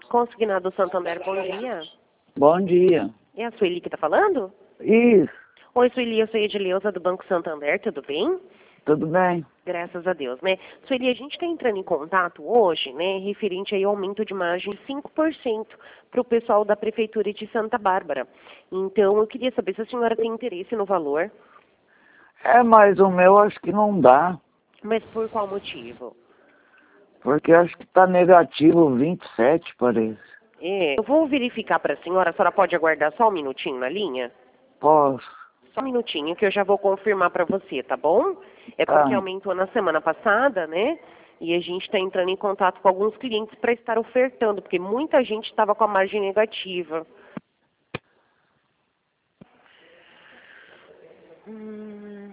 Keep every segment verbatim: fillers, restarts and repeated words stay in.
Consignado Santander, bom dia. Bom dia. É a Sueli que está falando? Isso, Oi, Sueli, eu sou a Edileuza do Banco Santander, tudo bem? tudo bem? Graças a Deus, né? Sueli, a gente está entrando em contato hoje, né, referente aí ao aumento de margem de cinco por cento para o pessoal da Prefeitura de Santa Bárbara. Então, eu queria saber se a senhora tem interesse no valor, É, mas o meu acho que não dá, mas por qual motivo? porque acho que tá negativo vinte e sete, parece. É, eu vou verificar para a senhora, a senhora pode aguardar só um minutinho na linha? Posso? Só um minutinho que eu já vou confirmar para você, tá bom? É porque Tá. aumentou na semana passada, né? E a gente está entrando em contato com alguns clientes para estar ofertando, porque muita gente estava com a margem negativa. Hum,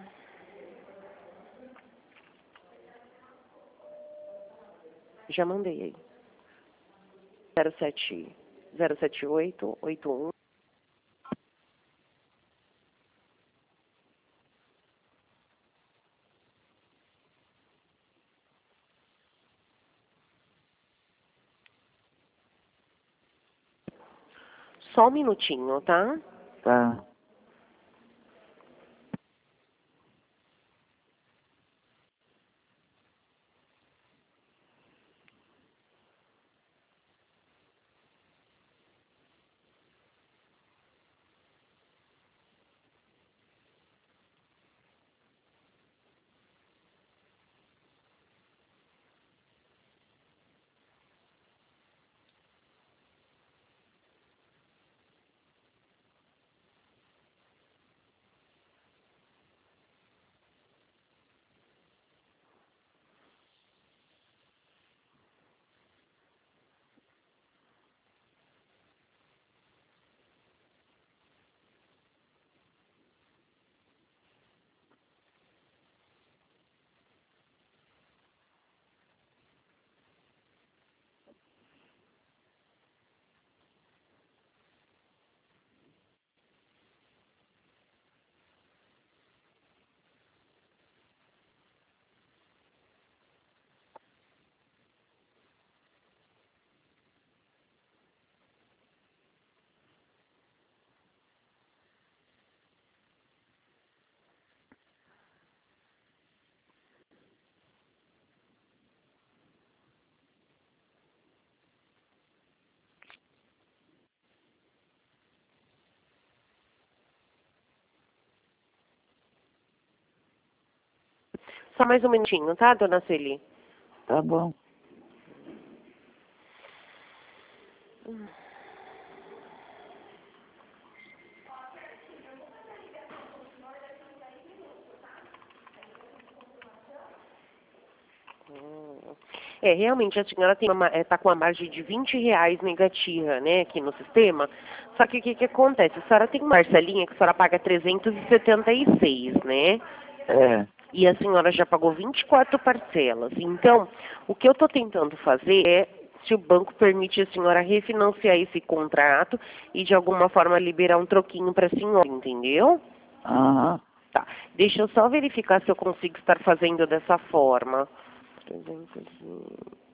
já mandei aí. zero sete zero sete oito oito um. Só um minutinho, tá? Tá. Só mais um minutinho, tá, dona Sueli? Tá bom. É, realmente a senhora tem uma, está com uma margem de vinte reais negativa, né, aqui no sistema. Só que o que, que acontece? A senhora tem uma parcelinha que a senhora paga trezentos e setenta e seis, né? É. E a senhora já pagou vinte e quatro parcelas. Então, o que eu estou tentando fazer é, se o banco permite a senhora refinanciar esse contrato e de alguma forma liberar um troquinho para a senhora, entendeu? Aham. Tá. Deixa eu só verificar se eu consigo estar fazendo dessa forma. trezentos